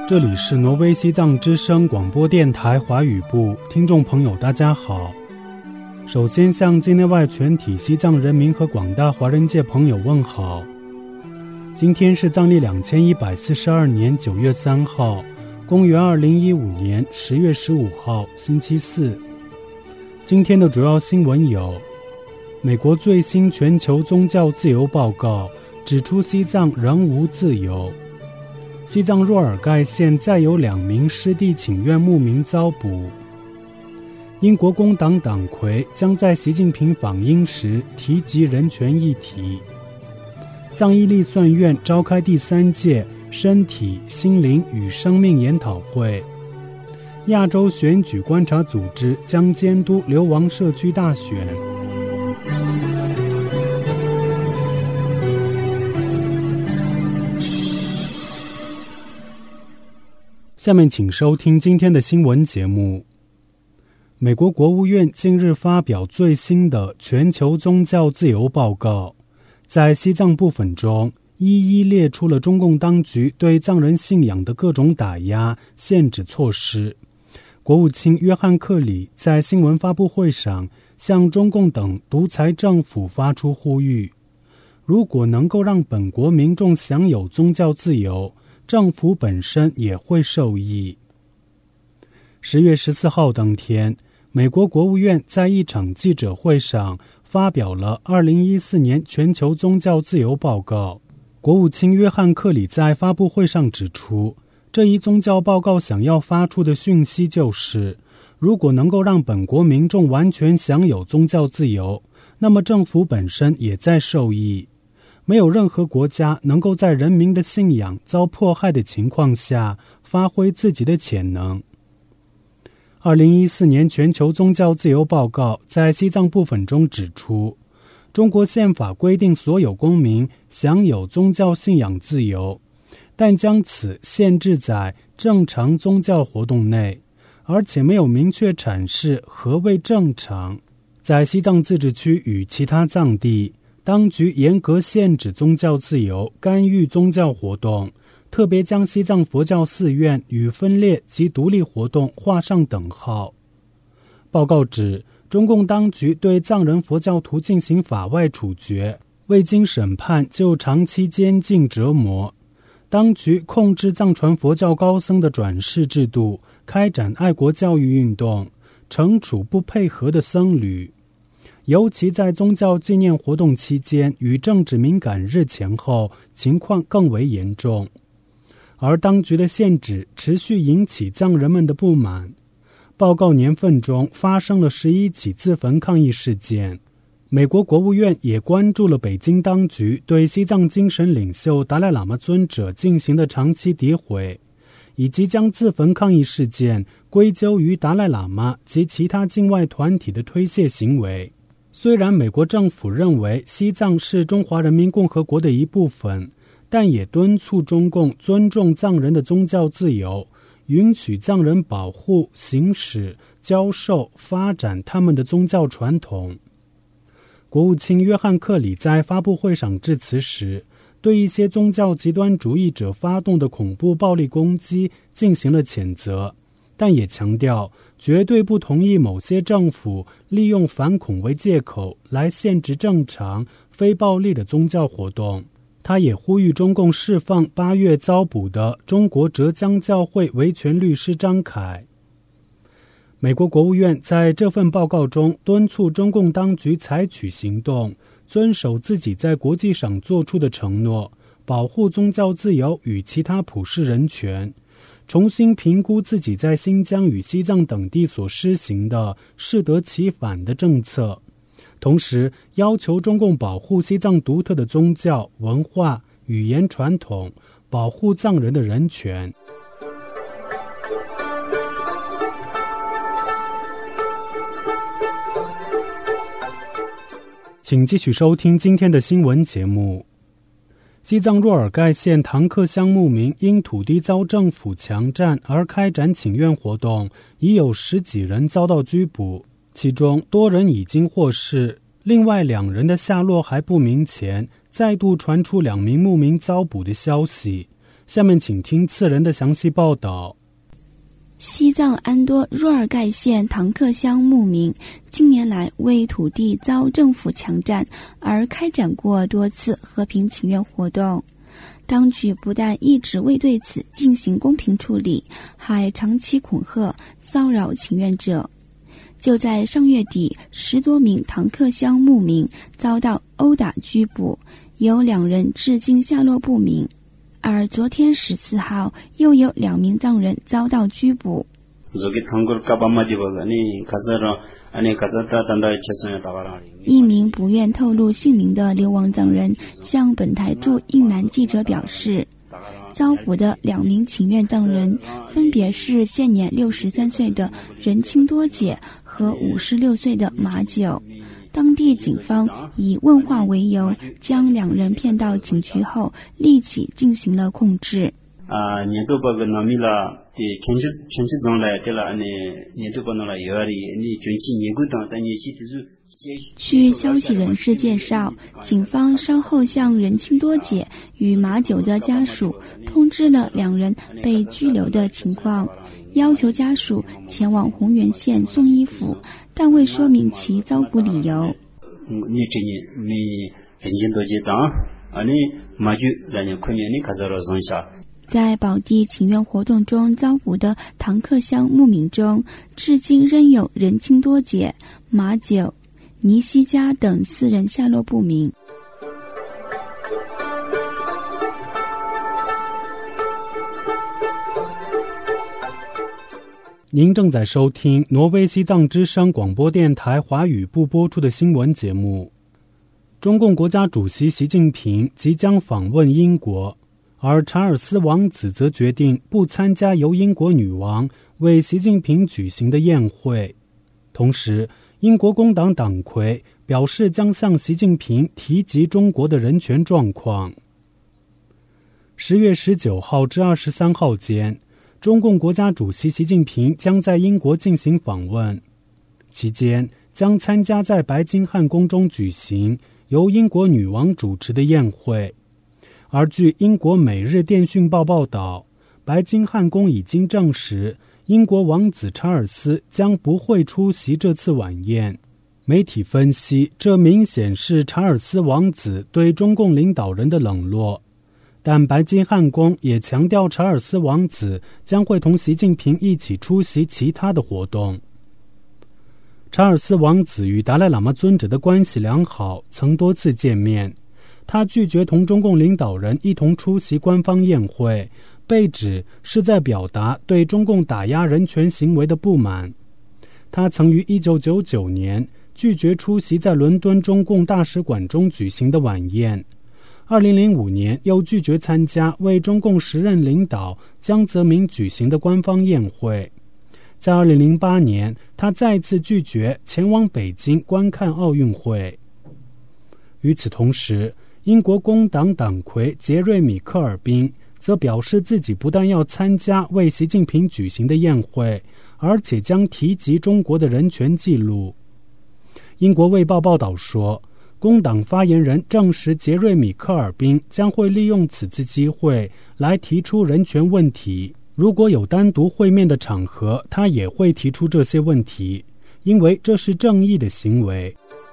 这里是挪威西藏之声广播电台华语部，听众朋友大家好。首先向境内外全体西藏人民和广大华人界朋友问好。今天是藏历2142年9月3号，公元2015年10月15号，星期四。今天的主要新闻有：美国最新全球宗教自由报告指出西藏仍无自由；西藏若尔盖县再有2名湿地请愿牧民遭捕；英国工党党魁将在习近平访英时提及人权议题；藏伊利算院召开第3届身体、心灵与生命研讨会；亚洲选举观察组织将监督流亡社区大选。下面请收听今天的新闻节目。美国国务院近日发表最新的全球宗教自由报告，在西藏部分中一一列出了中共当局对藏人信仰的各种打压、限制措施。国务卿约翰·克里在新闻发布会上向中共等独裁政府发出呼吁：如果能够让本国民众享有宗教自由，政府本身也会受益。10月14号当天，美国国务院在一场记者会上发表了2014年全球宗教自由报告。国务卿约翰·克里在发布会上指出，这一宗教报告想要发出的讯息就是，如果能够让本国民众完全享有宗教自由，那么政府本身也在受益。没有任何国家能够在人民的信仰遭迫害的情况下发挥自己的潜能。2014年全球宗教自由报告在西藏部分中指出，中国宪法规定所有公民享有宗教信仰自由，但将此限制在正常宗教活动内，而且没有明确阐释何谓正常。在西藏自治区与其他藏地，当局严格限制宗教自由，干预宗教活动，特别将西藏佛教寺院与分裂及独立活动画上等号。报告指，中共当局对藏人佛教徒进行法外处决，未经审判就长期监禁折磨。当局控制藏传佛教高僧的转世制度，开展爱国教育运动，惩处不配合的僧侣。尤其在宗教纪念活动期间与政治敏感日前后，情况更为严重。而当局的限制持续引起藏人们的不满。报告年份中发生了11起自焚抗议事件。美国国务院也关注了北京当局对西藏精神领袖达赖喇嘛尊者进行的长期诋毁，以及将自焚抗议事件归咎于达赖喇嘛及其他境外团体的推卸行为。虽然美国政府认为西藏是中华人民共和国的一部分，但也敦促中共尊重藏人的宗教自由，允许藏人保护、行使、教授、发展他们的宗教传统。国务卿约翰·克里在发布会上致辞时，对一些宗教极端主义者发动的恐怖暴力攻击进行了谴责，但也强调绝对不同意某些政府利用反恐为借口来限制正常、非暴力的宗教活动。他也呼吁中共释放8月遭捕的中国浙江教会维权律师张凯。美国国务院在这份报告中敦促中共当局采取行动，遵守自己在国际上做出的承诺，保护宗教自由与其他普世人权，重新评估自己在新疆与西藏等地所施行的适得其反的政策，同时要求中共保护西藏独特的宗教、文化、语言传统，保护藏人的人权。请继续收听今天的新闻节目。西藏若尔盖县唐克乡牧民因土地遭政府强占而开展请愿活动，已有10几人遭到拘捕，其中多人已经获释，另外2人的下落还不明前，再度传出2名牧民遭捕的消息。 下面请听次人的详细报道。 西藏安多若尔盖县唐克乡牧民近年来为土地遭政府强占而开展过多次和平请愿活动，当局不但一直未对此进行公平处理，还长期恐吓骚扰请愿者。就在上月底，10多名唐克乡牧民遭到殴打拘捕，有2人至今下落不明。而昨天14号，又有2名藏人遭到拘捕。一名不愿透露姓名的流亡藏人向本台驻印南记者表示，遭捕的2名请愿藏人分别是现年63岁的仁清多姐和56岁的马九。当地警方以问话为由，将2人骗到警局后，立即进行了控制。据消息人士介绍，警方稍后向仁清多姐与马九的家属通知了2人被拘留的情况，要求家属前往弘源县送衣服，但未说明其遭捕理由。在保地请愿活动中遭捕的唐克乡牧民中，至今仍有仁清多姐、马九、尼西加等4人下落不明。 您正在收听挪威西藏之声广播电台华语部播出的新闻节目。中共国家主席习近平即将访问英国，而查尔斯王子则决定不参加由英国女王为习近平举行的宴会。同时，英国工党党魁表示将向习近平提及中国的人权状况。10月19号至23号间，中共国家主席习近平将在英国进行访问，期间将参加在白金汉宫中举行由英国女王主持的宴会。而据英国《每日电讯报》报道，白金汉宫已经证实英国王子查尔斯将不会出席这次晚宴。媒体分析，这明显是查尔斯王子对中共领导人的冷落，但白金汉宫也强调查尔斯王子将会同习近平一起出席其他的活动。查尔斯王子与达赖喇嘛尊者的关系良好，曾多次见面。他拒绝同中共领导人一同出席官方宴会，被指是在表达对中共打压人权行为的不满。他曾于1999年拒绝出席在伦敦中共大使馆中举行的晚宴，2005年又拒绝参加为中共时任领导江泽民举行的官方宴会。在2008年，他再次拒绝前往北京观看奥运会。与此同时，英国工党党魁杰瑞米·科尔宾则表示自己不但要参加为习近平举行的宴会，而且将提及中国的人权记录。英国《卫报》报道说，工党发言人证实杰瑞米·科尔宾将会利用此次机会来提出人权问题，如果有单独会面的场合，他也会提出这些问题，因为这是正义的行为。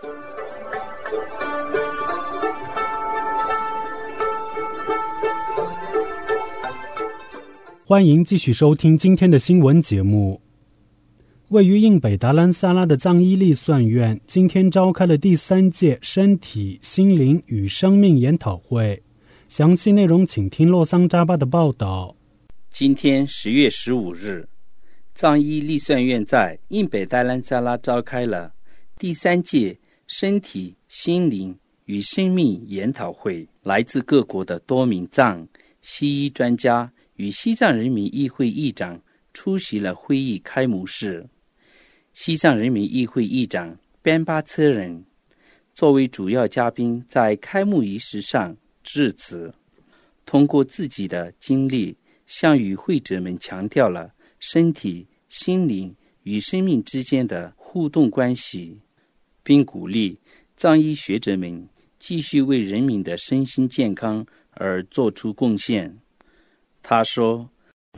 欢迎继续收听今天的新闻节目。位于印北达兰萨拉的藏伊利算院今天召开了第3届身体、心灵与生命研讨会，详细内容请听洛桑扎巴的报道。 今天10月15日，藏伊利算院在印北达兰萨拉召开了第3届身体、心灵与生命研讨会，来自各国的多名藏、西医专家与西藏人民议会议长出席了会议开幕式。西藏人民议会议长边巴车人作为主要嘉宾，在开幕仪式上致辞，通过自己的经历向与会者们强调了身体、心灵与生命之间的互动关系，并鼓励藏医学者们继续为人民的身心健康而做出贡献。 他说，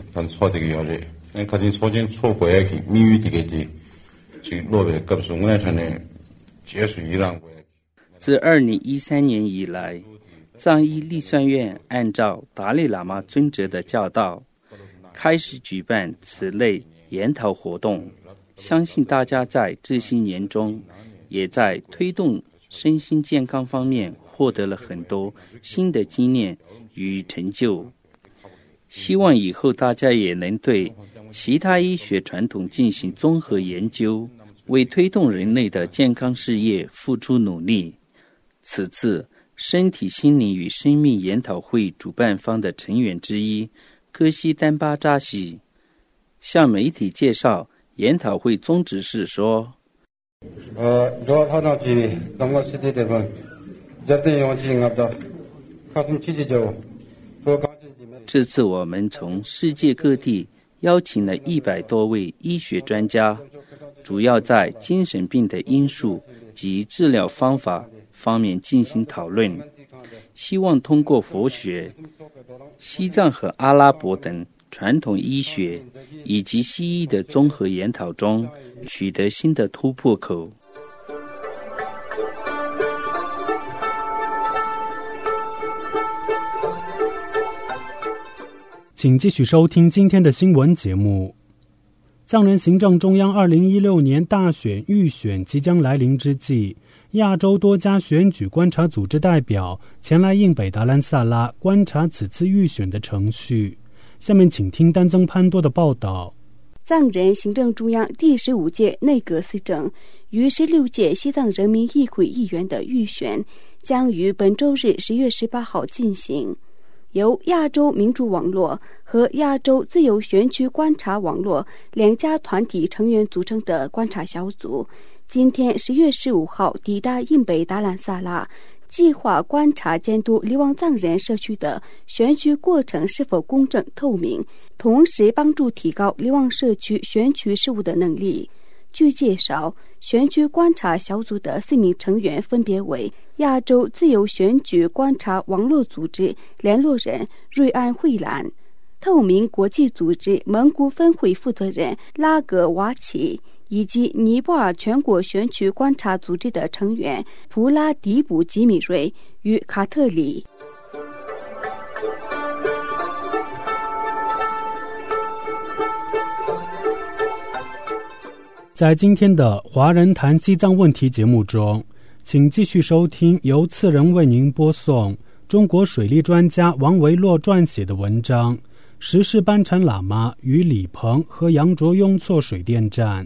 自2013年以来，藏医立算院按照达赖喇嘛尊者的教导，开始举办此类研讨活动。相信大家在这些年中，也在推动身心健康方面获得了很多新的经验与成就。希望以后大家也能对其他医学传统进行综合研究，为推动人类的健康事业付出努力。此次身体心灵与生命研讨会主办方的成员之一科西丹巴扎西向媒体介绍研讨会宗旨是说，这次我们从世界各地邀请了100多位医学专家，主要在精神病的因素及治疗方法方面进行讨论，希望通过佛学、西藏和阿拉伯等传统医学以及西医的综合研讨中取得新的突破口。 请继续收听今天的新闻节目。藏人行政中央2016年大选预选即将来临之际，亚洲多家选举观察组织代表前来印北达兰萨拉观察此次预选的程序。下面请听丹增潘多的报道。 藏人行政中央第15届内阁司政与16届西藏人民议会议员的预选将于本周日10月18号进行。由亚洲民主网络和亚洲自由选区观察网络2家团体成员组成的观察小组，今天10月15号抵达印北达兰萨拉，计划观察监督流亡藏人社区的选举过程是否公正透明，同时帮助提高流亡社区选举事务的能力。据介绍，选举观察小组的4名成员分别为亚洲自由选举观察网络组织联络人瑞安惠兰、透明国际组织蒙古分会负责人拉格瓦奇，以及尼泊尔全国选举观察组织的成员普拉迪卜吉米瑞与卡特里。 在今天的华人谈西藏问题节目中，请继续收听由次人为您播送中国水利专家王维洛撰写的文章《时事班禅喇嘛与李鹏和杨卓雍措水电站》。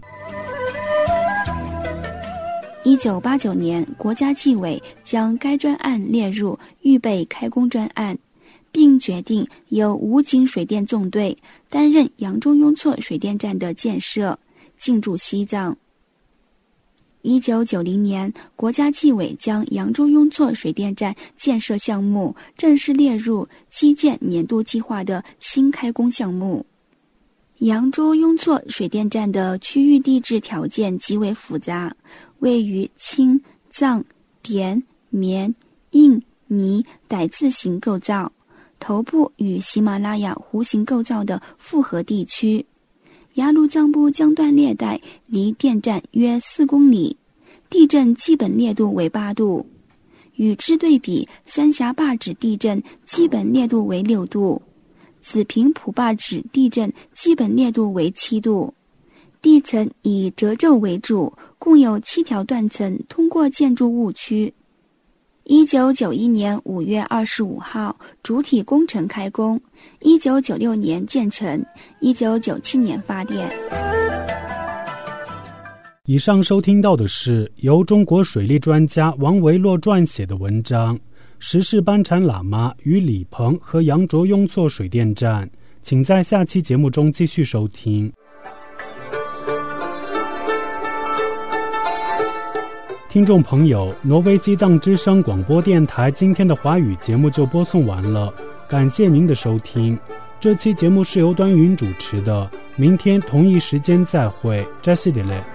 1989年，国家纪委将该专案列入预备开工专案，并决定由武警水电纵队担任杨卓雍措水电站的建设，进驻西藏。1990年，国家纪委将杨卓雍措水电站建设项目正式列入基建年度计划的新开工项目。杨卓雍措水电站的区域地质条件极为复杂，位于青、藏、滇、缅、印、尼傣字形构造，头部与喜马拉雅弧形构造的复合地区。雅鲁藏布江段裂带离电站约4公里，地震基本烈度为8度。与之对比，三峡坝址地震基本烈度为6度，紫坪普坝址地震基本烈度为7度。地层以褶皱为主，共有7条断层通过建筑物区。1991年5月25号主体工程开工，1996年建成，1997年发电。 以上收听到的是由中国水利专家王维洛撰写的文章《时事班禅喇嘛与李鹏和杨卓雍措水电站》，请在下期节目中继续收听。听众朋友，挪威西藏之声广播电台今天的华语节目就播送完了，感谢您的收听。这期节目是由端云主持的，明天同一时间再会，扎西里勒。